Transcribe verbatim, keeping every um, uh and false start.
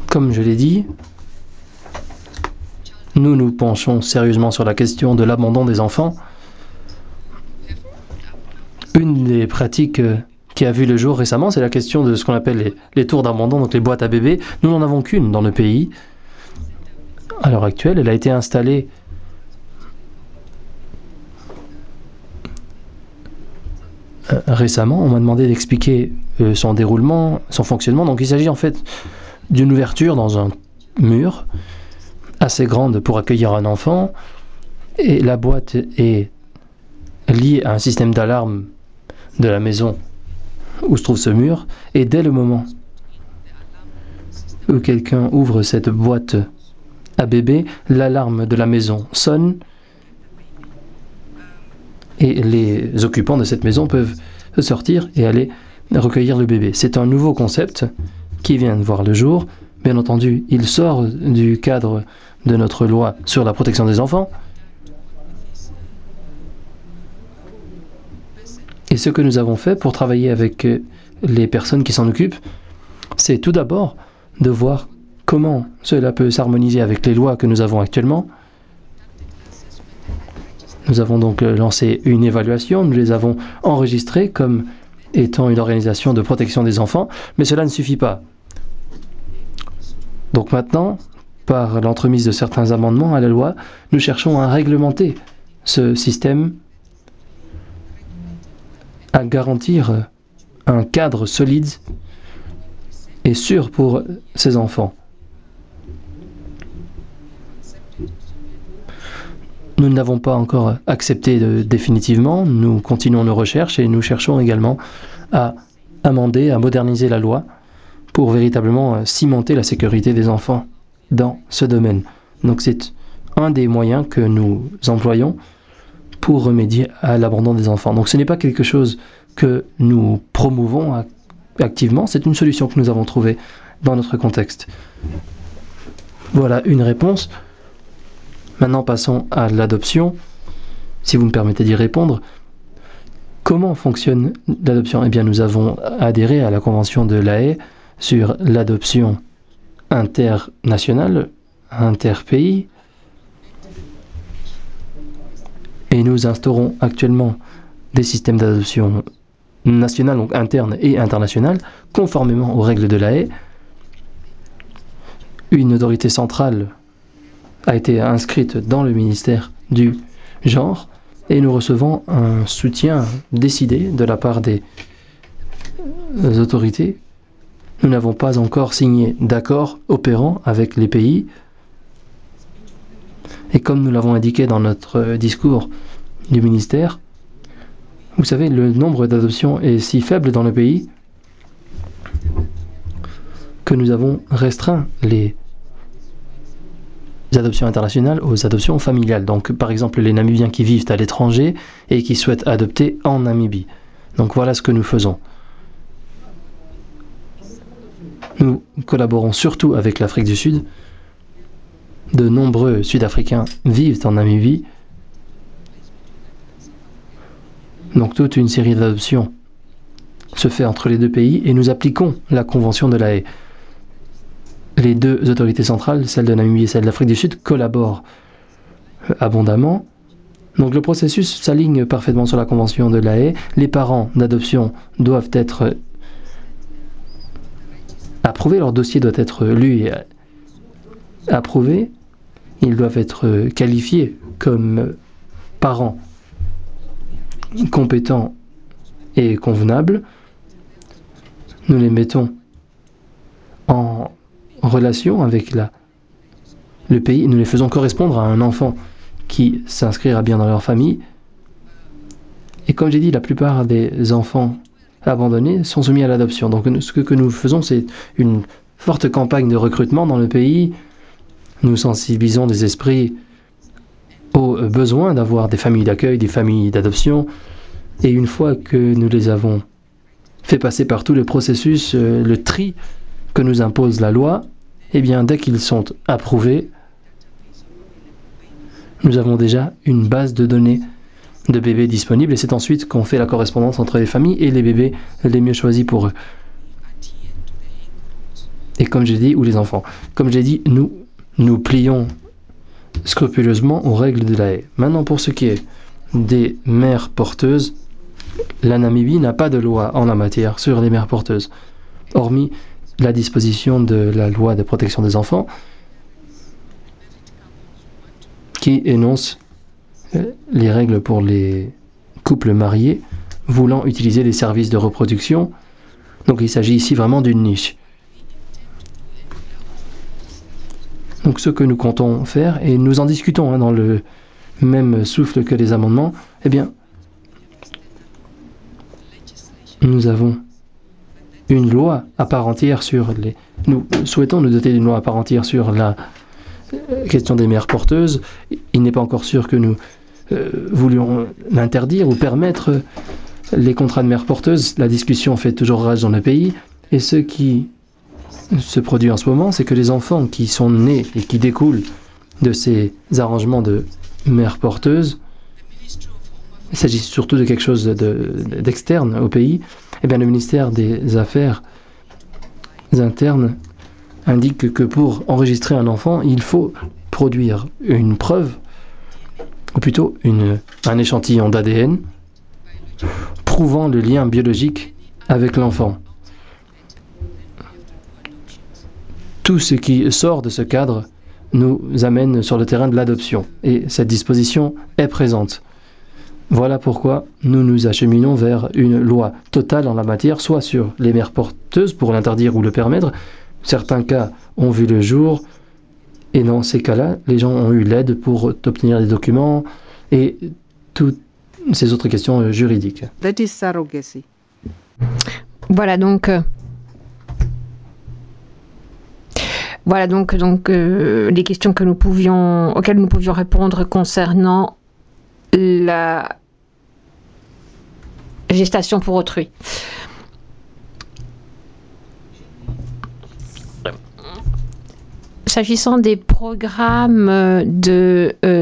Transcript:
Comme je l'ai dit, nous nous penchons sérieusement sur la question de l'abandon des enfants. Une des pratiques qui a vu le jour récemment, c'est la question de ce qu'on appelle les, les tours d'abandon, donc les boîtes à bébés. Nous n'en avons qu'une dans le pays. À l'heure actuelle, elle a été installée euh, récemment. On m'a demandé d'expliquer euh, son déroulement, son fonctionnement. Donc il s'agit en fait d'une ouverture dans un mur assez grande pour accueillir un enfant. Et la boîte est liée à un système d'alarme de la maison où se trouve ce mur. Et dès le moment où quelqu'un ouvre cette boîte à bébé, l'alarme de la maison sonne et les occupants de cette maison peuvent sortir et aller recueillir le bébé. C'est un nouveau concept qui vient de voir le jour. Bien entendu, il sort du cadre de notre loi sur la protection des enfants. Et ce que nous avons fait pour travailler avec les personnes qui s'en occupent, c'est tout d'abord de voir comment cela peut s'harmoniser avec les lois que nous avons actuellement. Nous avons donc lancé une évaluation, nous les avons enregistrés comme étant une organisation de protection des enfants, mais cela ne suffit pas. Donc maintenant, par l'entremise de certains amendements à la loi, nous cherchons à réglementer ce système, à garantir un cadre solide et sûr pour ces enfants. Nous n'avons pas encore accepté de, définitivement, nous continuons nos recherches et nous cherchons également à amender, à moderniser la loi pour véritablement cimenter la sécurité des enfants dans ce domaine. Donc c'est un des moyens que nous employons pour remédier à l'abandon des enfants. Donc ce n'est pas quelque chose que nous promouvons activement, c'est une solution que nous avons trouvée dans notre contexte. Voilà une réponse. Maintenant, passons à l'adoption. Si vous me permettez d'y répondre, comment fonctionne l'adoption ? Eh bien, nous avons adhéré à la Convention de La Haye sur l'adoption internationale, interpays, et nous instaurons actuellement des systèmes d'adoption nationales, donc internes et internationales, conformément aux règles de La Haye. Une autorité centrale a été inscrite dans le ministère du genre et nous recevons un soutien décidé de la part des autorités. Nous n'avons pas encore signé d'accord opérant avec les pays et comme nous l'avons indiqué dans notre discours du ministère, vous savez, le nombre d'adoptions est si faible dans le pays que nous avons restreint les adoptions internationales aux adoptions familiales. Donc, par exemple, les Namibiens qui vivent à l'étranger et qui souhaitent adopter en Namibie. Donc, voilà ce que nous faisons. Nous collaborons surtout avec l'Afrique du Sud. De nombreux Sud-Africains vivent en Namibie. Donc, toute une série d'adoptions se fait entre les deux pays et nous appliquons la Convention de La Haye. Les deux autorités centrales, celle de Namibie et celle de l'Afrique du Sud, collaborent abondamment. Donc le processus s'aligne parfaitement sur la Convention de La Haye. Les parents d'adoption doivent être approuvés, leur dossier doit être lu et approuvé. Ils doivent être qualifiés comme parents compétents et convenables. Nous les mettons en relation avec la, le pays. Nous les faisons correspondre à un enfant qui s'inscrira bien dans leur famille. Et comme j'ai dit, la plupart des enfants abandonnés sont soumis à l'adoption. Donc ce que nous faisons, c'est une forte campagne de recrutement dans le pays. Nous sensibilisons les esprits aux besoins d'avoir des familles d'accueil, des familles d'adoption. Et une fois que nous les avons fait passer par tout le processus, le tri que nous impose la loi, eh bien, dès qu'ils sont approuvés, nous avons déjà une base de données de bébés disponibles et c'est ensuite qu'on fait la correspondance entre les familles et les bébés les mieux choisis pour eux. et comme j'ai dit, ou les enfants. Comme j'ai dit, nous nous plions scrupuleusement aux règles de la haie. Maintenant, pour ce qui est des mères porteuses, la Namibie n'a pas de loi en la matière sur les mères porteuses, hormis la disposition de la loi de protection des enfants qui énonce les règles pour les couples mariés voulant utiliser les services de reproduction. Donc il s'agit ici vraiment d'une niche. Donc ce que nous comptons faire, et nous en discutons hein, dans le même souffle que les amendements, eh bien, nous avons une loi à part entière sur les... Nous souhaitons nous doter d'une loi à part entière sur la question des mères porteuses. Il n'est pas encore sûr que nous euh, voulions l'interdire ou permettre les contrats de mères porteuses. La discussion fait toujours rage dans le pays. Et ce qui se produit en ce moment, c'est que les enfants qui sont nés et qui découlent de ces arrangements de mères porteuses, il s'agit surtout de quelque chose de, de, d'externe au pays, eh bien le ministère des Affaires internes indique que pour enregistrer un enfant, il faut produire une preuve, ou plutôt une, un échantillon d'A D N prouvant le lien biologique avec l'enfant. Tout ce qui sort de ce cadre nous amène sur le terrain de l'adoption, et cette disposition est présente. Voilà pourquoi nous nous acheminons vers une loi totale en la matière, soit sur les mères porteuses pour l'interdire ou le permettre. Certains cas ont vu le jour, et dans ces cas-là, les gens ont eu l'aide pour obtenir des documents et toutes ces autres questions juridiques. That is surrogacy. Voilà donc... Euh... Voilà donc, donc euh, les questions que nous pouvions, auxquelles nous pouvions répondre concernant la gestation pour autrui. S'agissant des programmes de euh,